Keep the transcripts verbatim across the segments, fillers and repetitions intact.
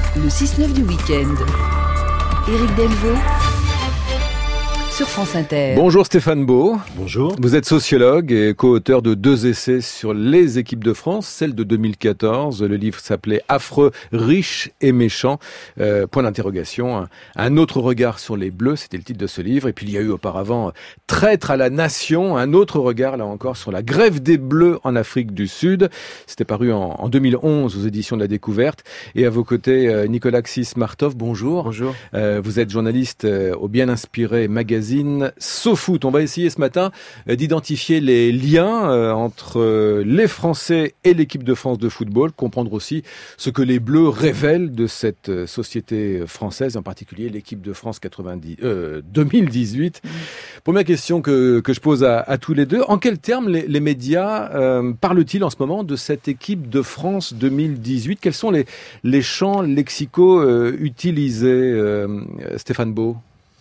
Le six neuf du week-end. Éric Delvaux sur France Inter. Bonjour Stéphane Beau. Bonjour. Vous êtes sociologue et co-auteur de deux essais sur les équipes de France, celle de deux mille quatorze. Le livre s'appelait Affreux, riches et méchants. Euh, point d'interrogation. Un, un autre regard sur les Bleus, c'était le titre de ce livre. Et puis il y a eu auparavant Traître à la nation, un autre regard là encore sur la grève des Bleus en Afrique du Sud. C'était paru en, en deux mille onze aux éditions de la Découverte. Et à vos côtés, euh, Nicolas Xis-Martov, bonjour. Bonjour. Euh, vous êtes journaliste euh, au Bien Inspiré magazine SoFoot. On va essayer ce matin euh, d'identifier les liens euh, entre euh, les Français et l'équipe de France de football, comprendre aussi ce que les Bleus révèlent de cette euh, société française, en particulier l'équipe de France quatre-vingt-dix, euh, deux mille dix-huit. Mmh. Première question que, que je pose à, à tous les deux. En quels termes les, les médias euh, parlent-ils en ce moment de cette équipe de France deux mille dix-huit? Quels sont les, les champs lexicaux euh, utilisés, euh, Stéphane Beau?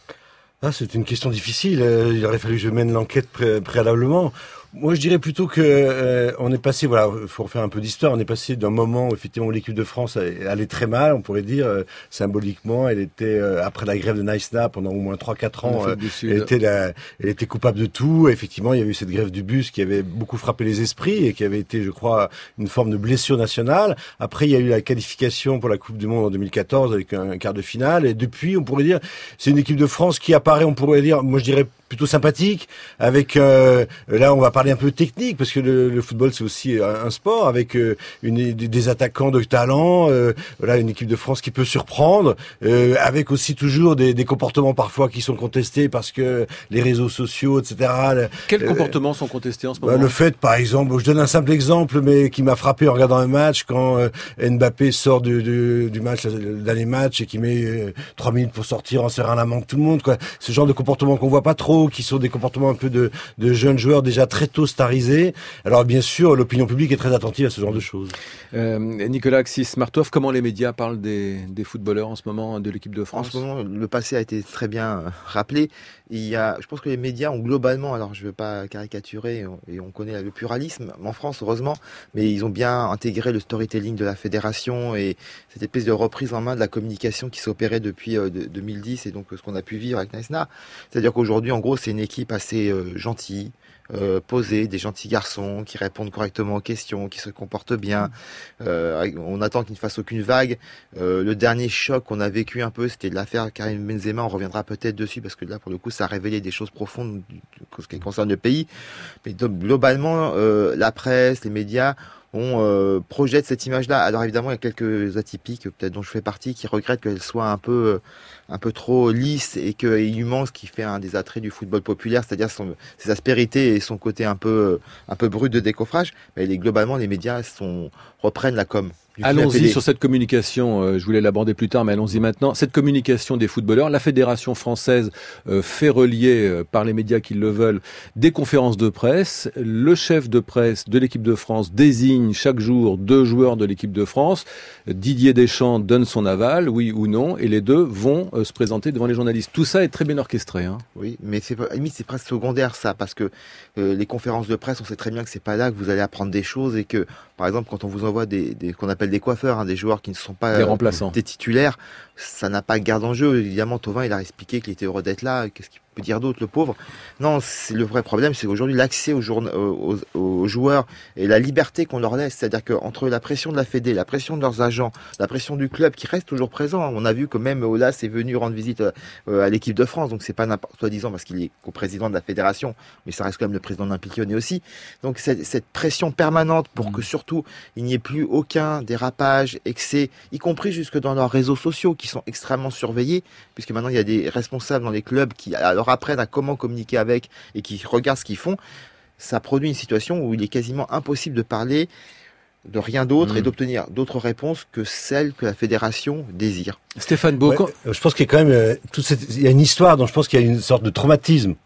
Ah, c'est une question difficile. Euh, il aurait fallu que je mène l'enquête pré- préalablement. Moi, je dirais plutôt que euh, on est passé, voilà, faut refaire un peu d'histoire. On est passé d'un moment où effectivement où l'équipe de France allait très mal, on pourrait dire euh, symboliquement. Elle était euh, après la grève de Naïsna pendant au moins trois quatre ans, euh, elle était la, elle était coupable de tout. Et effectivement, il y a eu cette grève du bus qui avait beaucoup frappé les esprits et qui avait été, je crois, une forme de blessure nationale. Après, il y a eu la qualification pour la Coupe du Monde en deux mille quatorze avec un quart de finale. Et depuis, on pourrait dire, c'est une équipe de France qui apparaît, on pourrait dire, moi je dirais plutôt sympathique, avec euh, là on va parler un peu technique parce que le, le football c'est aussi un, un sport avec euh, une, des attaquants de talent, euh, voilà une équipe de France qui peut surprendre, euh, avec aussi toujours des, des comportements parfois qui sont contestés parce que les réseaux sociaux, et cetera. Quels euh, comportements sont contestés en ce moment? bah, Le fait, par exemple, je donne un simple exemple, mais qui m'a frappé en regardant un match quand euh, Mbappé sort du, du, du match, le dernier match, et qui met euh, trois minutes pour sortir en serrant la main de tout le monde, quoi. Ce genre de comportement qu'on voit pas trop, qui sont des comportements un peu de, de jeunes joueurs déjà très tôt starisés. Alors bien sûr, l'opinion publique est très attentive à ce genre de choses. Euh, Nicolas Xis-Martov, comment les médias parlent des, des footballeurs en ce moment de l'équipe de France? En ce moment, le passé a été très bien rappelé. Il y a, je pense que les médias ont globalement, alors je ne veux pas caricaturer, et on connaît le pluralisme en France, heureusement, mais ils ont bien intégré le storytelling de la fédération et cette espèce de reprise en main de la communication qui s'opérait depuis euh, de, deux mille dix et donc ce qu'on a pu vivre avec Naïsna. C'est-à-dire qu'aujourd'hui, en gros, c'est une équipe assez euh, gentille, euh, posée, des gentils garçons qui répondent correctement aux questions, qui se comportent bien. Euh, on attend qu'ils ne fassent aucune vague. Euh, le dernier choc qu'on a vécu un peu, c'était de l'affaire Karim Benzema. On reviendra peut-être dessus parce que là, pour le coup, ça a révélé des choses profondes en ce qui concerne le pays. Mais donc, globalement, euh, la presse, les médias on euh, projette cette image-là. Alors évidemment, il y a quelques atypiques, peut-être dont je fais partie, qui regrettent qu'elle soit un peu, un peu trop lisse et qu'il lui manque ce qui fait un des attraits du football populaire, c'est-à-dire son, ses aspérités et son côté un peu, un peu brut de décoffrage. Mais les, globalement, les médias sont, reprennent la com. Allons-y sur cette communication, euh, je voulais l'aborder plus tard, mais allons-y maintenant. Cette communication des footballeurs, la Fédération française euh, fait relier, euh, par les médias qui le veulent, des conférences de presse. Le chef de presse de l'équipe de France désigne chaque jour deux joueurs de l'équipe de France. Didier Deschamps donne son aval, oui ou non, et les deux vont euh, se présenter devant les journalistes. Tout ça est très bien orchestré. Hein. Oui, mais c'est, à la limite, c'est presque secondaire ça, parce que euh, les conférences de presse, on sait très bien que c'est pas là que vous allez apprendre des choses et que, par exemple, quand on vous envoie des, des qu'on appelle des coiffeurs, hein, des joueurs qui ne sont pas des remplaçants, euh, des titulaires, ça n'a pas garde en jeu. Évidemment, Thauvin, il a expliqué qu'il était heureux d'être là. Qu'est-ce qu'il peut dire d'autre, le pauvre? Non, c'est le vrai problème, c'est aujourd'hui l'accès aux, jour... aux, aux joueurs et la liberté qu'on leur laisse. C'est-à-dire qu'entre la pression de la Fédé, la pression de leurs agents, la pression du club qui reste toujours présent. On a vu que même Aulas est venu rendre visite à l'équipe de France, donc c'est pas n'importe quoi disant parce qu'il est co-président de la fédération, mais ça reste quand même le président d'Olympique Lyonnais aussi. Donc cette, cette pression permanente pour que surtout il n'y ait plus aucun dérapage, excès, y compris jusque dans leurs réseaux sociaux qui sont extrêmement surveillés, puisque maintenant il y a des responsables dans les clubs qui leur apprennent à comment communiquer avec et qui regardent ce qu'ils font. Ça produit une situation où il est quasiment impossible de parler de rien d'autre mmh. et d'obtenir d'autres réponses que celles que la fédération désire. Stéphane Beau, ouais, je pense qu'il y a quand même euh, toute cette, il y a une histoire dont je pense qu'il y a une sorte de traumatisme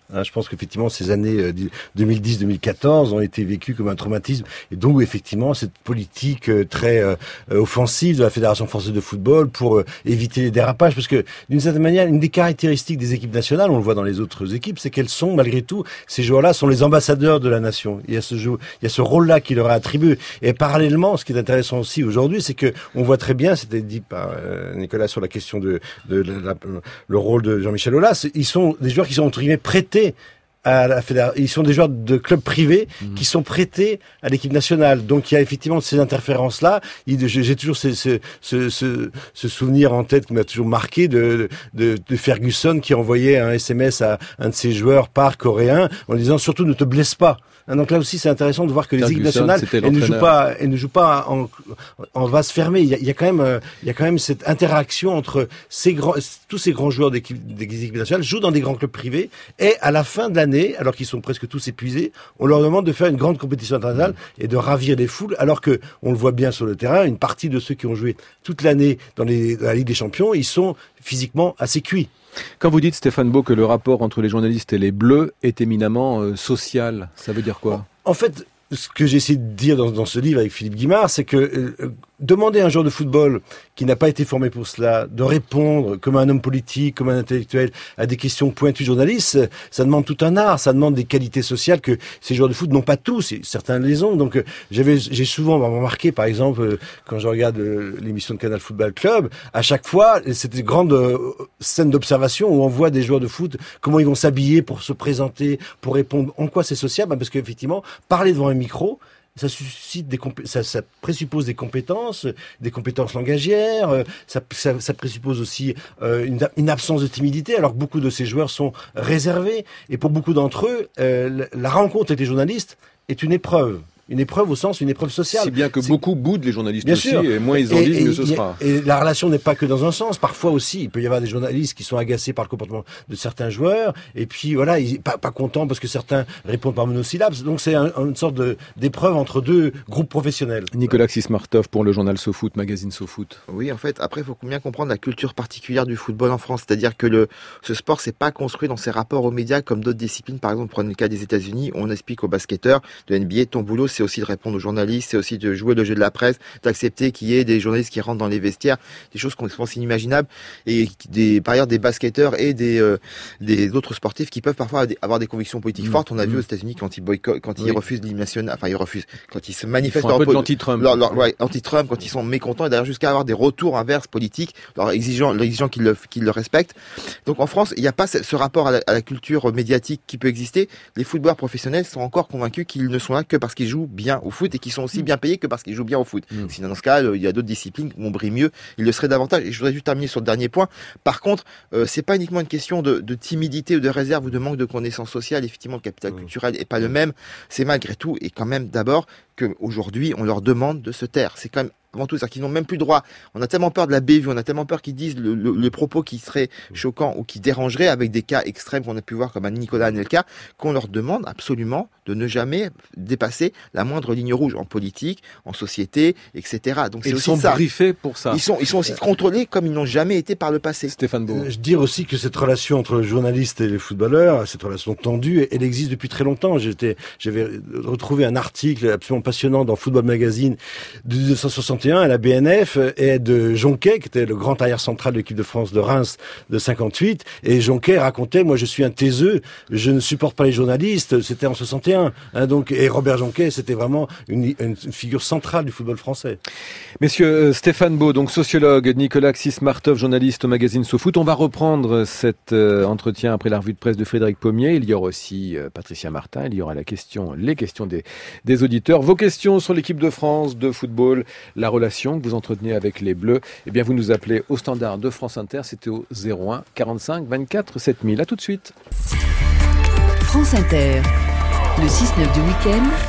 Hein, je pense qu'effectivement, ces années euh, deux mille dix deux mille quatorze ont été vécues comme un traumatisme. Et donc, effectivement, cette politique euh, très euh, offensive de la Fédération française de football pour euh, éviter les dérapages. Parce que, d'une certaine manière, une des caractéristiques des équipes nationales, on le voit dans les autres équipes, c'est qu'elles sont, malgré tout, ces joueurs-là sont les ambassadeurs de la nation. Il y a ce jeu, il y a ce rôle-là qui leur est attribué. Et parallèlement, ce qui est intéressant aussi aujourd'hui, c'est que on voit très bien, c'était dit par euh, Nicolas sur la question de, de, de la, le rôle de Jean-Michel Aulas, ils sont des joueurs qui sont entre guillemets prêtés à la fédération. Ils sont des joueurs de clubs privés mmh. qui sont prêtés à l'équipe nationale. Donc il y a effectivement ces interférences-là. J'ai toujours ce, ce, ce, ce, ce souvenir en tête qui m'a toujours marqué de, de, de Ferguson qui envoyait un S M S à un de ses joueurs par coréen en disant surtout ne te blesse pas. Donc là aussi, c'est intéressant de voir que les équipes nationales, elles ne jouent pas, elles ne jouent pas en, en vase fermé. Il y a, il y a quand même, il y a quand même cette interaction entre ces grands, tous ces grands joueurs d'équipe, des équipes nationales jouent dans des grands clubs privés et à la fin de l'année, alors qu'ils sont presque tous épuisés, on leur demande de faire une grande compétition internationale mmh. et de ravir les foules, alors que on le voit bien sur le terrain, une partie de ceux qui ont joué toute l'année dans, les, dans la Ligue des Champions, ils sont physiquement assez cuits. Quand vous dites, Stéphane Beau, que le rapport entre les journalistes et les Bleus est éminemment euh, social, ça veut dire quoi ? En fait, ce que j'ai essayé de dire dans, dans ce livre avec Philippe Guimard, c'est que euh, demander à un joueur de football qui n'a pas été formé pour cela de répondre comme un homme politique, comme un intellectuel à des questions pointues journalistes, ça demande tout un art, ça demande des qualités sociales que ces joueurs de foot n'ont pas tous, et certains les ont. Donc j'avais, j'ai souvent remarqué, par exemple, quand je regarde l'émission de Canal Football Club, à chaque fois, c'est des grandes scènes d'observation où on voit des joueurs de foot, comment ils vont s'habiller pour se présenter, pour répondre. En quoi c'est sociable ? Parce qu'effectivement, parler devant un micro, ça suscite des compé- ça, ça présuppose des compétences, des compétences langagières, euh, ça, ça, ça présuppose aussi euh, une, une absence de timidité, alors que beaucoup de ces joueurs sont réservés. Et pour beaucoup d'entre eux, euh, la rencontre avec les journalistes est une épreuve. Une épreuve au sens, une épreuve sociale. Si bien que c'est... beaucoup boudent les journalistes bien aussi, sûr. Et moins ils en et, disent, et, mieux ce et, sera. Et la relation n'est pas que dans un sens. Parfois aussi, il peut y avoir des journalistes qui sont agacés par le comportement de certains joueurs, et puis voilà, ils pas, pas contents parce que certains répondent par monosyllabes. Donc c'est un, une sorte de, d'épreuve entre deux groupes professionnels. Nicolas Xismartov pour le journal SoFoot, magazine SoFoot. Oui, en fait, après, il faut bien comprendre la culture particulière du football en France. C'est-à-dire que le, ce sport, c'est pas construit dans ses rapports aux médias comme d'autres disciplines. Par exemple, prenez le cas des États-Unis, on explique aux basketteurs de N B A, ton boulot, c'est aussi de répondre aux journalistes, c'est aussi de jouer le jeu de la presse, d'accepter qu'il y ait des journalistes qui rentrent dans les vestiaires, des choses qu'on pense inimaginables, et des, par ailleurs des basketteurs et des, euh, des autres sportifs qui peuvent parfois avoir des convictions politiques mmh. fortes. On a mmh. vu aux États-Unis quand ils boycottent, quand oui. ils refusent l'hymne national, enfin ils refusent, quand ils se manifestent ils font un peu de l'anti-Trump, leur, leur, ouais, anti-Trump, quand ils sont mécontents, et d'ailleurs jusqu'à avoir des retours inverses politiques, leur exigeant, leur exigeant qu'ils le, qu'ils le respectent. Donc en France, il n'y a pas ce, ce rapport à la, à la culture médiatique qui peut exister. Les footballeurs professionnels sont encore convaincus qu'ils ne sont là que parce qu'ils jouent bien au foot et qu'ils sont aussi mmh. bien payés que parce qu'ils jouent bien au foot. Mmh. Sinon, dans ce cas, il y a d'autres disciplines où on brille mieux, ils le seraient davantage. Et je voudrais juste terminer sur le dernier point. Par contre, euh, c'est pas uniquement une question de, de timidité ou de réserve ou de manque de connaissances sociales. Effectivement, le capital mmh. culturel est pas le même. C'est malgré tout, et quand même d'abord, qu'aujourd'hui, on leur demande de se taire. C'est quand même avant tout, c'est-à-dire qu'ils n'ont même plus droit. On a tellement peur de la bévue, on a tellement peur qu'ils disent le, le, les propos qui seraient choquants ou qui dérangeraient, avec des cas extrêmes qu'on a pu voir comme un Nicolas Anelka, qu'on leur demande absolument de ne jamais dépasser la moindre ligne rouge en politique, en société, et cetera. Donc et c'est ils aussi sont ça. briefés pour ça. Ils sont, ils sont aussi contrôlés comme ils n'ont jamais été par le passé. Stéphane Beau. Je dire aussi que cette relation entre le journaliste et les footballeurs, cette relation tendue, elle existe depuis très longtemps. J'étais, j'avais retrouvé un article absolument passionnant dans Football Magazine de dix-neuf cent soixante et un à la B N F et de Jonquet, qui était le grand arrière central de l'équipe de France de Reims de cinquante-huit. Et Jonquet racontait, moi je suis un taiseux, je ne supporte pas les journalistes. C'était en soixante et un. Hein, donc, et Robert Jonquet, c'était vraiment une, une figure centrale du football français. Messieurs, euh, Stéphane Beau, donc sociologue, Nicolas Xismartov, journaliste au magazine SoFoot. On va reprendre cet euh, entretien après la revue de presse de Frédéric Pommier. Il y aura aussi euh, Patricia Martin. Il y aura la question, les questions des, des auditeurs. Vos questions sur l'équipe de France de football, la relation que vous entretenez avec les Bleus. Eh bien, vous nous appelez au standard de France Inter. C'était au zéro un quarante-cinq vingt-quatre sept mille. À tout de suite. France Inter, le six neuf du week-end,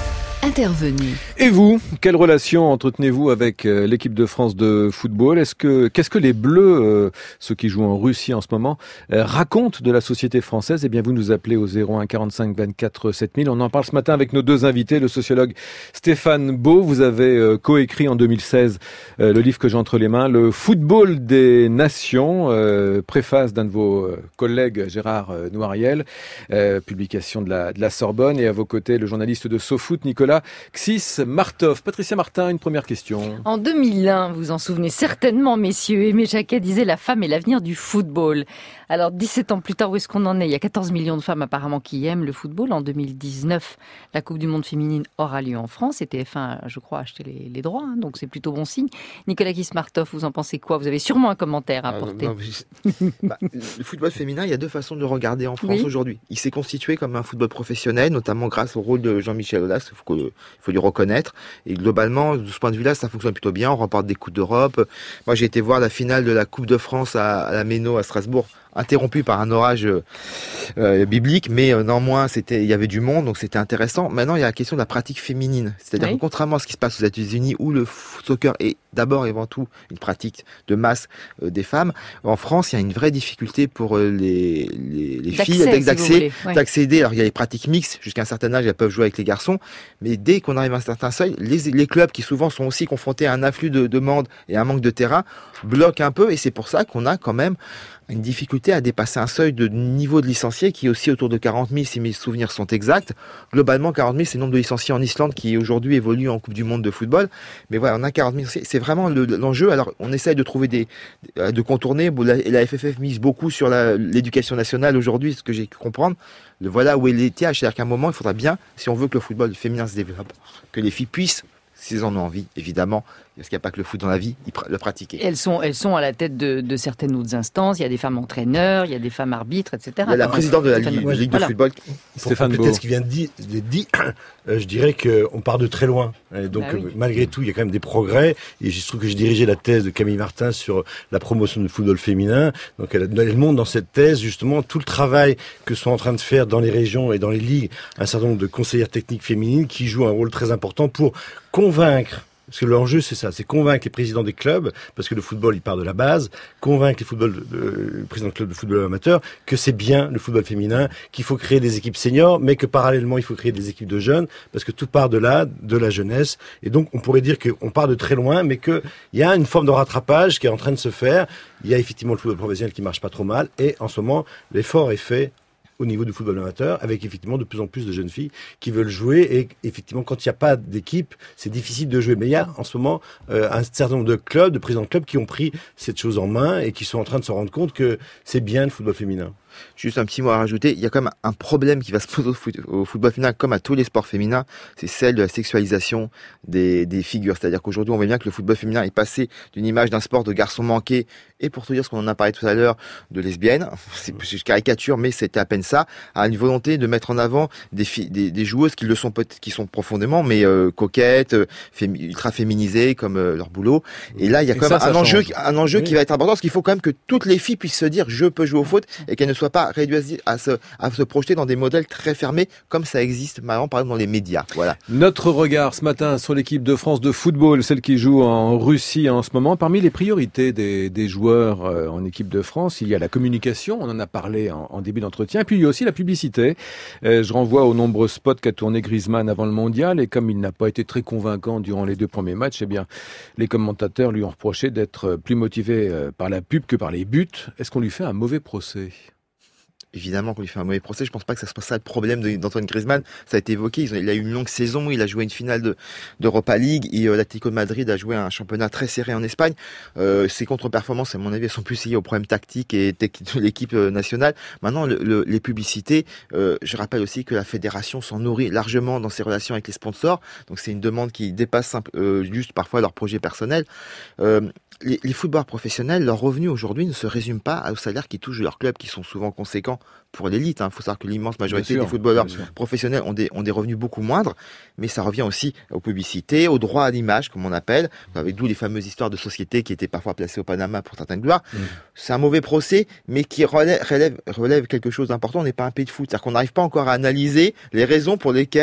Intervenez. Et vous, quelle relation entretenez-vous avec euh, l'équipe de France de football ? Est-ce que qu'est-ce que les Bleus, euh, ceux qui jouent en Russie en ce moment, euh, racontent de la société française ? Eh bien, vous nous appelez au zéro un quarante-cinq vingt-quatre sept mille. On en parle ce matin avec nos deux invités, le sociologue Stéphane Beau. Vous avez euh, coécrit en deux mille seize euh, le livre que j'ai entre les mains, Le football des nations, euh, préface d'un de vos euh, collègues, Gérard euh, Noiriel, euh, publication de la, de la Sorbonne, et à vos côtés, le journaliste de SoFoot, Nicolas Xis Martov. Patricia Martin, une première question. En deux mille un, vous en souvenez certainement, messieurs, Aimé Jacquet disait « La femme est l'avenir du football ». Alors, dix-sept ans plus tard, où est-ce qu'on en est ? Il y a quatorze millions de femmes apparemment qui aiment le football. En deux mille dix-neuf, la Coupe du Monde féminine aura lieu en France. Et T F un, je crois, a acheté les, les droits, hein, donc c'est plutôt bon signe. Nicolas Xis-Martov, vous en pensez quoi ? Vous avez sûrement un commentaire à apporter. Euh, non, mais... bah, le football féminin, il y a deux façons de le regarder en France oui. aujourd'hui. Il s'est constitué comme un football professionnel, notamment grâce au rôle de Jean-Michel Aulas, il faut, que, il faut lui reconnaître. Et globalement, de ce point de vue-là, ça fonctionne plutôt bien. On remporte des Coupes d'Europe. Moi, j'ai été voir la finale de la Coupe de France à, à la Méno, à Strasbourg, interrompu par un orage euh, biblique, mais euh, néanmoins c'était, il y avait du monde, donc c'était intéressant. Maintenant, il y a la question de la pratique féminine, c'est-à-dire oui. que contrairement à ce qui se passe aux États-Unis, où le soccer est d'abord et avant tout une pratique de masse euh, des femmes, en France, il y a une vraie difficulté pour euh, les, les, les filles d'accès, si ouais. d'accéder. Alors il y a les pratiques mixtes, jusqu'à un certain âge, elles peuvent jouer avec les garçons, mais dès qu'on arrive à un certain seuil, les, les clubs qui souvent sont aussi confrontés à un afflux de demandes et à un manque de terrain bloquent un peu, et c'est pour ça qu'on a quand même une difficulté à dépasser un seuil de niveau de licenciés qui est aussi autour de quarante mille, si mes souvenirs sont exacts. Globalement, quarante mille, c'est le nombre de licenciés en Islande qui aujourd'hui évolue en Coupe du Monde de football. Mais voilà, on a quarante mille, c'est vraiment le, l'enjeu. Alors, on essaye de trouver des, de contourner. La, la F F F mise beaucoup sur la, l'éducation nationale aujourd'hui, ce que j'ai pu comprendre. Le voilà où est l'étiage. C'est-à-dire qu'à un moment, il faudra bien, si on veut que le football féminin se développe, que les filles puissent, s'ils en ont envie, évidemment, parce qu'il n'y a pas que le foot dans la vie, le pratiquer. Elles sont, elles sont à la tête de, de certaines autres instances. Il y a des femmes entraîneurs, il y a des femmes arbitres, et cetera. Il y a la présidente de la Ligue, Ligue de voilà. football. Stéphane Beau. Peut-être ce qui vient de dire, dit, euh, je dirais qu'on part de très loin. Et donc, bah oui. euh, malgré tout, il y a quand même des progrès. Et je trouve que j'ai dirigé la thèse de Camille Martin sur la promotion du football féminin. Donc, elle, elle montre dans cette thèse, justement, tout le travail que sont en train de faire dans les régions et dans les ligues un certain nombre de conseillères techniques féminines qui jouent un rôle très important pour convaincre. Parce que l'enjeu, c'est ça, c'est convaincre les présidents des clubs, parce que le football, il part de la base, convaincre les, football, euh, les présidents de clubs de football amateur que c'est bien le football féminin, qu'il faut créer des équipes seniors, mais que parallèlement, il faut créer des équipes de jeunes, parce que tout part de là, de la jeunesse. Et donc, on pourrait dire qu'on part de très loin, mais qu'il y a une forme de rattrapage qui est en train de se faire. Il y a effectivement le football professionnel qui marche pas trop mal, et en ce moment, l'effort est fait au niveau du football amateur, avec effectivement de plus en plus de jeunes filles qui veulent jouer. Et effectivement, quand il n'y a pas d'équipe, c'est difficile de jouer. Mais il y a en ce moment euh, un certain nombre de clubs, de présidents de clubs qui ont pris cette chose en main et qui sont en train de se rendre compte que c'est bien le football féminin. Juste un petit mot à rajouter, il y a quand même un problème qui va se poser au, foot, au football féminin comme à tous les sports féminins, c'est celle de la sexualisation des, des figures. C'est-à-dire qu'aujourd'hui, on voit bien que le football féminin est passé d'une image d'un sport de garçon manqué, et pour te dire ce qu'on en a parlé tout à l'heure, de lesbiennes, c'est plus une caricature, mais c'était à peine ça, à une volonté de mettre en avant des, fi- des, des joueuses qui le sont peut-être, qui sont profondément, mais euh, coquettes, fémi- ultra féminisées comme euh, leur boulot. Et là, il y a quand même ça, un, ça enjeu, un enjeu oui. qui va être important, parce qu'il faut quand même que toutes les filles puissent se dire je peux jouer au foot et qu'elles ne soient pas réduites à se, à se projeter dans des modèles très fermés comme ça existe maintenant par exemple dans les médias. Voilà. Notre regard ce matin sur l'équipe de France de football, celle qui joue en Russie en ce moment. Parmi les priorités des, des joueurs euh, en équipe de France, il y a la communication, on en a parlé en, en début d'entretien, et puis il y a aussi la publicité. Euh, je renvoie aux nombreux spots qu'a tourné Griezmann avant le mondial, et comme il n'a pas été très convaincant durant les deux premiers matchs, eh bien, les commentateurs lui ont reproché d'être plus motivé par la pub que par les buts. Est-ce qu'on lui fait un mauvais procès ? Évidemment qu'on lui fait un mauvais procès. Je pense pas que ça soit ça le problème de, d'Antoine Griezmann. Ça a été évoqué. Il a eu une longue saison. Il a joué une finale de, d'Europa League. Et euh, l'Atlético de Madrid a joué un championnat très serré en Espagne. Euh, ses contre-performances, à mon avis, elles sont plus liées aux problèmes tactiques et techniques de l'équipe nationale. Maintenant, le, le, les publicités, euh, je rappelle aussi que la fédération s'en nourrit largement dans ses relations avec les sponsors. Donc, c'est une demande qui dépasse simple, euh, juste parfois leur projet personnel. Euh, Les, les footballeurs professionnels, leurs revenus aujourd'hui ne se résument pas aux salaires qui touchent leurs clubs, qui sont souvent conséquents pour l'élite. Il hein. faut savoir que l'immense majorité sûr, des footballeurs professionnels ont des, ont des revenus beaucoup moindres, mais ça revient aussi aux publicités, aux droits à l'image, comme on appelle, avec d'où les fameuses histoires de sociétés qui étaient parfois placées au Panama pour certaines gloires. Mmh. C'est un mauvais procès, mais qui relève, relève, relève quelque chose d'important. On n'est pas un pays de foot, c'est-à-dire qu'on n'arrive pas encore à analyser les raisons pour lesquelles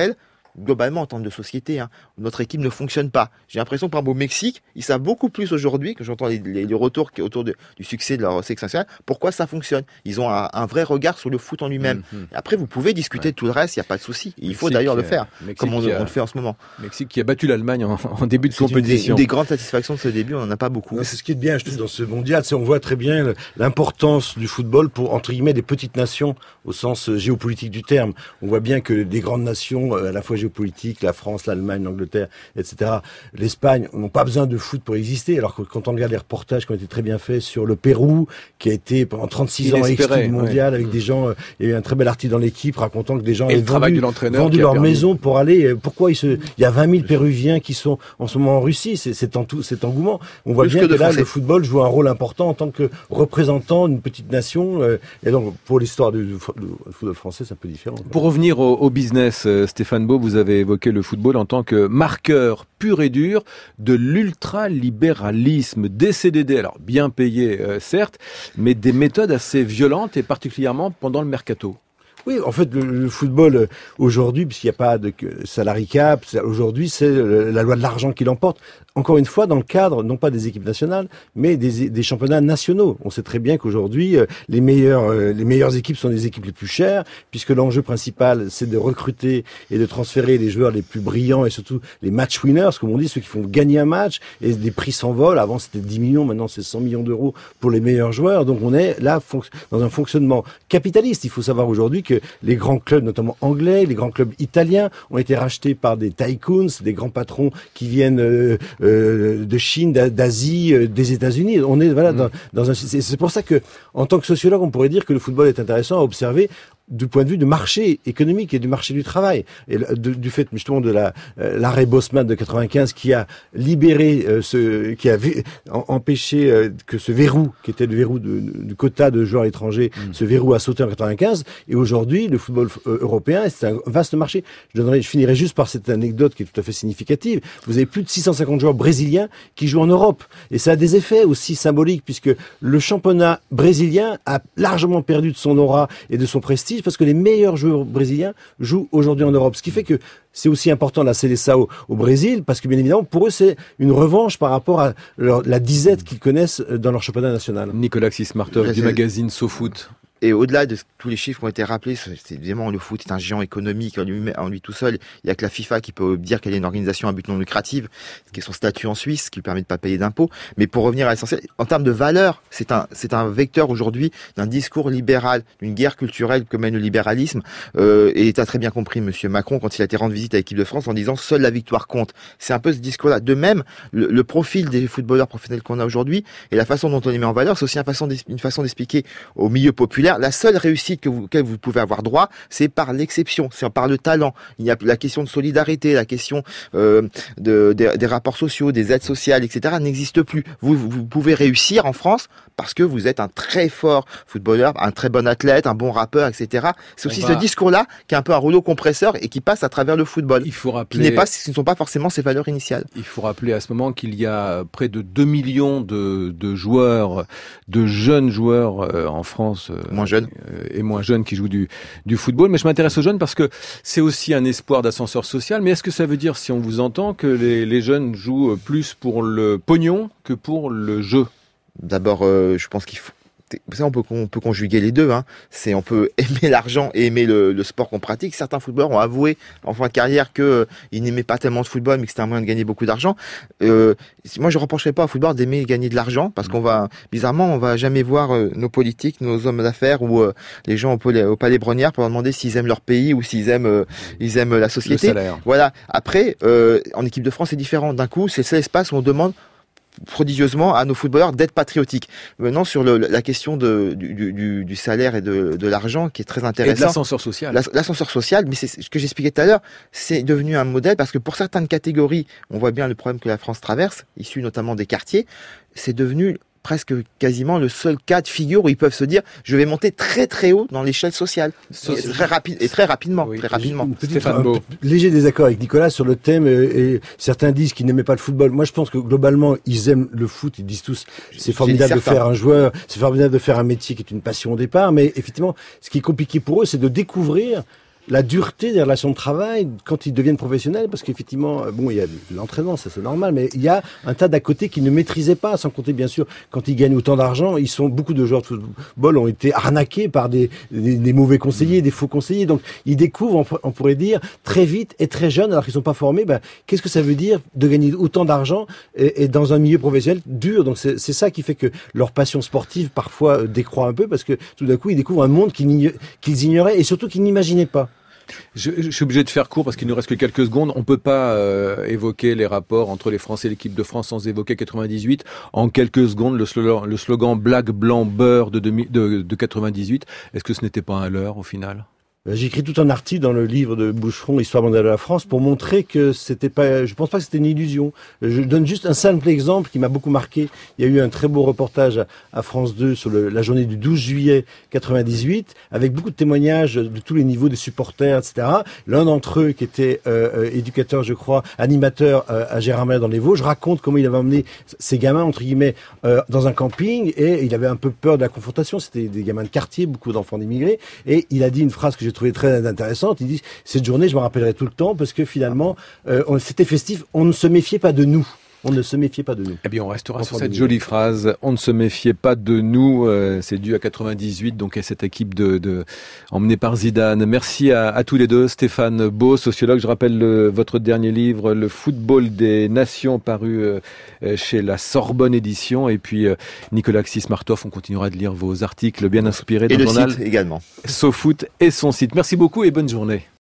globalement en termes de société, hein, notre équipe ne fonctionne pas. J'ai l'impression que par exemple au Mexique, ils savent beaucoup plus aujourd'hui, que j'entends les, les, les retours autour de, du succès de leur sélection nationale, pourquoi ça fonctionne. Ils ont un, un vrai regard sur le foot en lui-même. Mmh, mmh. Après, vous pouvez discuter ouais. de tout le reste, il n'y a pas de souci. Il Mexique, faut d'ailleurs le faire, Mexique comme on, a, on le fait en ce moment. Mexique qui a battu l'Allemagne en, en début de c'est compétition. Une des, une des grandes satisfactions de ce début, on n'en a pas beaucoup. C'est ce qui est bien, je trouve, dans ce mondial, c'est on voit très bien l'importance du football pour, entre guillemets, des petites nations au sens géopolitique du terme. On voit bien que des grandes nations, à la fois géopolitiques, la France, l'Allemagne, l'Angleterre, et cetera, l'Espagne, n'ont pas besoin de foot pour exister. Alors que quand on regarde les reportages qui ont été très bien faits sur le Pérou, qui a été pendant trente-six ans exclu du mondial, ouais. avec des gens, il y a eu un très bel article dans l'équipe racontant que des gens avaient vendu, vendu leur maison pour aller, pourquoi il se, il y a vingt mille Péruviens qui sont en ce moment en Russie, c'est, c'est en tout, cet engouement. On voit Plus bien que, que là, Français. Le football joue un rôle important en tant que représentant d'une petite nation, euh, et donc, pour l'histoire du, du football français, c'est un peu différent. Pour revenir au, au business, euh, Stéphane Beau, vous avez évoqué le football en tant que marqueur pur et dur de l'ultralibéralisme, des C D D, alors bien payés euh, certes, mais des méthodes assez violentes et particulièrement pendant le mercato. Oui, en fait, le, le football aujourd'hui, puisqu'il n'y a pas de salary cap, aujourd'hui, c'est la loi de l'argent qui l'emporte. Encore une fois, dans le cadre, non pas des équipes nationales, mais des, des championnats nationaux. On sait très bien qu'aujourd'hui, les meilleures, les meilleures équipes sont les équipes les plus chères, puisque l'enjeu principal, c'est de recruter et de transférer les joueurs les plus brillants et surtout les match winners, comme on dit, ceux qui font gagner un match, et les prix s'envolent. Avant, c'était dix millions, maintenant, c'est cent millions d'euros pour les meilleurs joueurs. Donc, on est là dans un fonctionnement capitaliste. Il faut savoir aujourd'hui que les grands clubs, notamment anglais, les grands clubs italiens, ont été rachetés par des tycoons, des grands patrons qui viennent euh, euh, de Chine, d'Asie, euh, des États-Unis. On est voilà mmh. dans, dans un. C'est pour ça que, en tant que sociologue, on pourrait dire que le football est intéressant à observer du point de vue du marché économique et du marché du travail, et de, du fait justement de la euh, l'arrêt Bosman de quatre-vingt-quinze qui a libéré euh, ce, qui a v, en, empêché euh, que ce verrou, qui était le verrou de, du quota de joueurs étrangers, mmh. ce verrou a sauté en quatre-vingt-quinze, et aujourd'hui le football euh, européen c'est un vaste marché. Je donnerai, je finirai juste par cette anecdote qui est tout à fait significative. Vous avez plus de six cent cinquante joueurs brésiliens qui jouent en Europe, et ça a des effets aussi symboliques puisque le championnat brésilien a largement perdu de son aura et de son prestige parce que les meilleurs joueurs brésiliens jouent aujourd'hui en Europe. Ce qui fait que c'est aussi important la Seleção au Brésil, parce que bien évidemment, pour eux, c'est une revanche par rapport à leur, la disette qu'ils connaissent dans leur championnat national. Nicolas Xismartov du magazine SoFoot. Et au-delà de tous les chiffres qui ont été rappelés, c'est évidemment le foot est un géant économique en lui, en lui tout seul. Il y a que la FIFA qui peut dire qu'elle est une organisation à but non lucratif, qui est son statut en Suisse, qui lui permet de pas payer d'impôts. Mais pour revenir à l'essentiel, en termes de valeur, c'est un c'est un vecteur aujourd'hui d'un discours libéral, d'une guerre culturelle que mène le libéralisme. Euh, et tu as très bien compris, Monsieur Macron, quand il a été rendre visite à l'équipe de France, en disant seule la victoire compte. C'est un peu ce discours-là. De même, le, le profil des footballeurs professionnels qu'on a aujourd'hui et la façon dont on les met en valeur, c'est aussi une façon une façon d'expliquer au milieu populaire. La seule réussite que vous, que vous pouvez avoir droit, c'est par l'exception, c'est par le talent. Il y a la question de solidarité, la question euh, de, de, des rapports sociaux, des aides sociales, et cetera n'existe plus. Vous, vous pouvez réussir en France parce que vous êtes un très fort footballeur, un très bon athlète, un bon rappeur, et cetera. C'est aussi va... ce discours-là qui est un peu un rouleau compresseur et qui passe à travers le football. Il faut rappeler... Qui n'est pas, ce ne sont pas forcément ses valeurs initiales. Il faut rappeler à ce moment qu'il y a près de deux millions de, de joueurs, de jeunes joueurs euh, en France. Euh, moins jeunes. Et moins jeunes qui jouent du, du football. Mais je m'intéresse aux jeunes parce que c'est aussi un espoir d'ascenseur social. Mais est-ce que ça veut dire, si on vous entend, que les, les jeunes jouent plus pour le pognon que pour le jeu? D'abord, euh, je pense qu'il faut... Ça, on peut, on peut conjuguer les deux. Hein. C'est, on peut aimer l'argent et aimer le, le sport qu'on pratique. Certains footballeurs ont avoué en fin de carrière qu'ils euh, n'aimaient pas tellement le football, mais que c'était un moyen de gagner beaucoup d'argent. Euh, moi, je ne reprocherais pas au football d'aimer et gagner de l'argent, parce qu'on va, bizarrement, on va jamais voir euh, nos politiques, nos hommes d'affaires ou euh, les gens au palais, au palais Brongniart pour leur demander s'ils aiment leur pays ou s'ils aiment, euh, ils aiment la société. Le salaire. Voilà. Après, euh, en équipe de France, c'est différent. D'un coup, c'est cet espace où on demande prodigieusement à nos footballeurs d'être patriotiques. Maintenant, sur le, la question de, du, du, du salaire et de, de l'argent, qui est très intéressant. Et de l'ascenseur social. L'ascenseur social, mais c'est ce que j'expliquais tout à l'heure, c'est devenu un modèle parce que pour certaines catégories, on voit bien le problème que la France traverse, issu notamment des quartiers, c'est devenu presque quasiment le seul cas de figure où ils peuvent se dire je vais monter très très haut dans l'échelle sociale so et très rapide et très rapidement oui, très rapidement. Stéphane Beau. Léger désaccord avec Nicolas sur le thème et certains disent qu'ils n'aimaient pas le football. Moi je pense que globalement ils aiment le foot, ils disent tous c'est formidable de faire un joueur, c'est formidable de faire un métier qui est une passion au départ, mais effectivement ce qui est compliqué pour eux c'est de découvrir la dureté des relations de travail quand ils deviennent professionnels, parce qu'effectivement, bon, il y a de l'entraînement, ça c'est normal, mais il y a un tas d'à côté qu'ils ne maîtrisaient pas, sans compter bien sûr, quand ils gagnent autant d'argent, ils sont, beaucoup de joueurs de football ont été arnaqués par des, des, des mauvais conseillers, des faux conseillers, donc ils découvrent, on, on pourrait dire, très vite et très jeunes, alors qu'ils sont pas formés, ben, qu'est-ce que ça veut dire de gagner autant d'argent et, et dans un milieu professionnel dur, donc c'est, c'est ça qui fait que leur passion sportive parfois décroît un peu, parce que tout d'un coup, ils découvrent un monde qu'ils, qu'ils ignoraient et surtout qu'ils n'imaginaient pas. Je, je suis obligé de faire court parce qu'il nous reste que quelques secondes. On peut pas euh, évoquer les rapports entre les Français et l'équipe de France sans évoquer quatre-vingt-dix-huit. En quelques secondes, le slogan, le slogan Black, Blanc, Beurre de, de, de, de quatre-vingt-dix-huit, est-ce que ce n'était pas un leurre au final ? J'ai écrit tout un article dans le livre de Boucheron, Histoire mondiale de la France, pour montrer que c'était pas, je pense pas que c'était une illusion. Je donne juste un simple exemple qui m'a beaucoup marqué. Il y a eu un très beau reportage à France deux sur le, la journée du douze juillet quatre-vingt-dix-huit, avec beaucoup de témoignages de tous les niveaux des supporters, et cetera. L'un d'entre eux, qui était euh, éducateur, je crois, animateur euh, à Gérardmer dans les Vosges, raconte comment il avait emmené ses gamins, entre guillemets, euh, dans un camping, et il avait un peu peur de la confrontation. C'était des gamins de quartier, beaucoup d'enfants d'immigrés, et il a dit une phrase que j'ai trouvé très intéressante. Il dit, cette journée, je m'en rappellerai tout le temps, parce que finalement, euh, on, c'était festif, on ne se méfiait pas de nous. On ne se méfiait pas de nous. Eh bien, on restera sur cette jolie phrase. On ne se méfiait pas de nous. Euh, c'est dû à quatre-vingt-dix-huit, donc à cette équipe de, de emmenée par Zidane. Merci à, à tous les deux. Stéphane Beau, sociologue. Je rappelle le, votre dernier livre, Le football des nations, paru euh, chez la Sorbonne Édition. Et puis euh, Nicolas Xis-Martoff. On continuera de lire vos articles bien inspirés dans et le le journal site également. SoFoot et son site. Merci beaucoup et bonne journée.